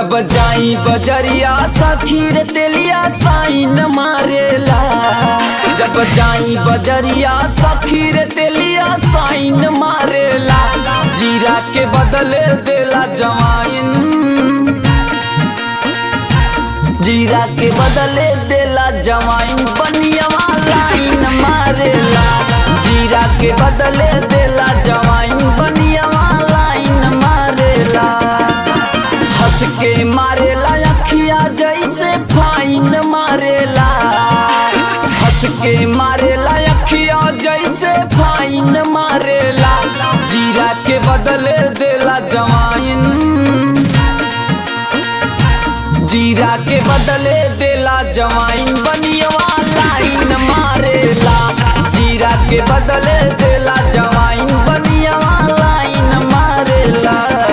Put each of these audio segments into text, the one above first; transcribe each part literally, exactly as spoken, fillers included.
जब जाई बजरिया सखी रे तेलिया साइन मारेला। जब जाई बजरिया सखी रे तेलिया साइन मारेला। जीरा के बदले देला जवाइन, जीरा के बदले देला जवाइन बनियावा लाइन मारेला। जीरा के बदले देला जवाइन बनियावा लाइन मारेला। हंस के मारेला अखिया जैसे फाइन मारेला। हंस के मारेला अखिया जैसे फाइन मारेला। जीरा के बदले देला जवाइन, जीरा के बदले देला जवाइन बनियावा लाइन मारेला। जीरा के बदले देला जवाइन बनियावा लाइन मारेला।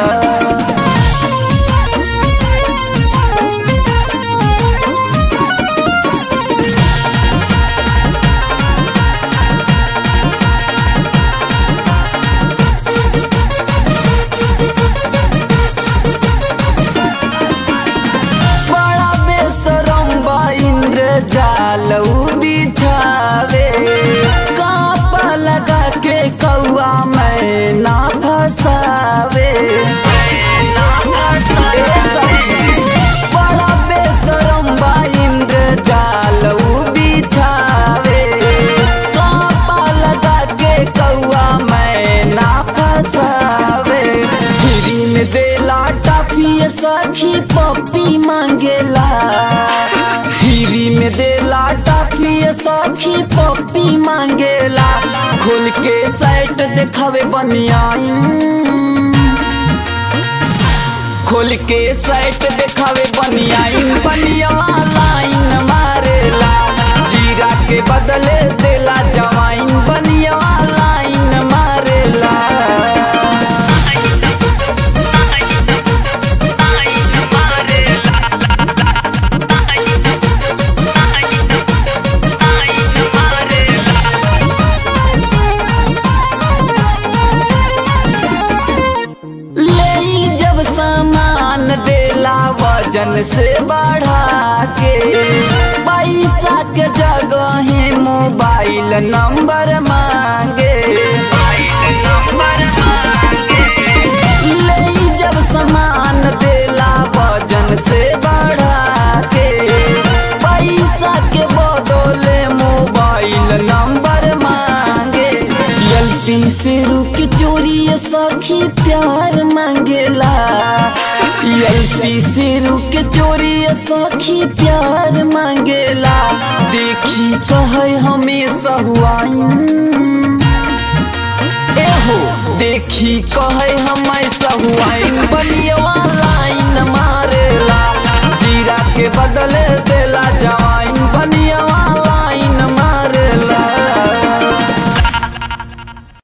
जाल बिछावे कापा लगा के कौआ मैं ना फसावे। बड़ा बेशरम बा इंद्र जाल बिछावे कापा लगा के कौआ मैं ना फसावे। फ्री में देला टॉफी सखी पप्पी मांगेला। फ्री में देला टॉफी सखी पप्पी मांगेला। खोल के साइट देखावे बनियाइन, खोल के साइट देखावे बनियाइन बनियावा लाइन मारेला। जीरा के बदले देला जवाइन बनियावा लाइन मारेला। वजन से बढ़ा के पैसा के जगह मोबाइल नंबर मांगे। ले जब सामान देला वजन से बढ़ा के पैसा के बदले मोबाइल नंबर मांगे। एलपी से रुक चोरी सखी प्यार मांगेला। एलपी से रुक चोरी सखी प्यार मांगेला। देखी कहे हमेशा हुआइन, एहो देखी कहे हमेशा हुआइन बनियो